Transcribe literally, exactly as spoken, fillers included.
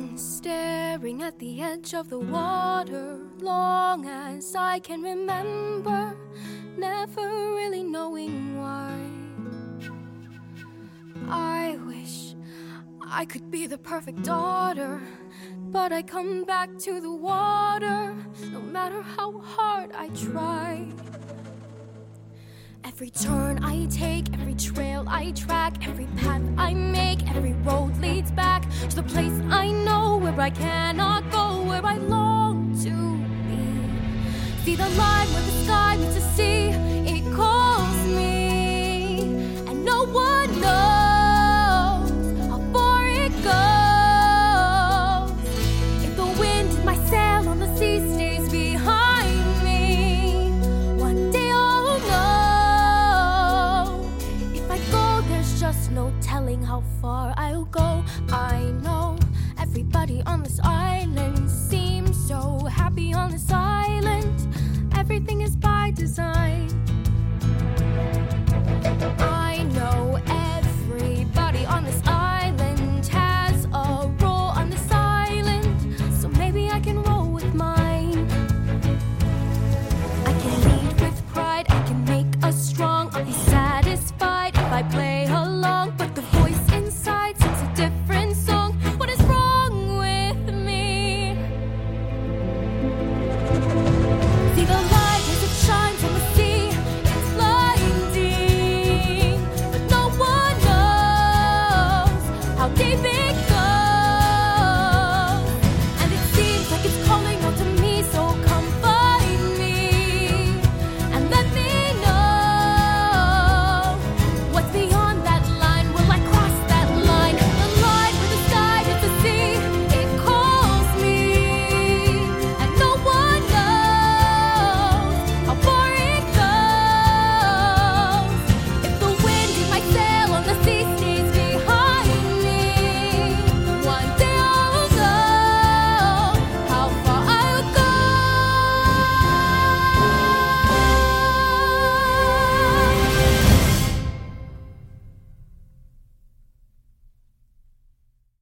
Staring at the edge of the water, long as I can remember, never really knowing why. I wish I could be the perfect daughter, but I come back to the water, no matter how hard I try. Every turn I take, every trail I track, every path I make, every road leads back to the place I know, where I cannot go, where I long to be. See the line where the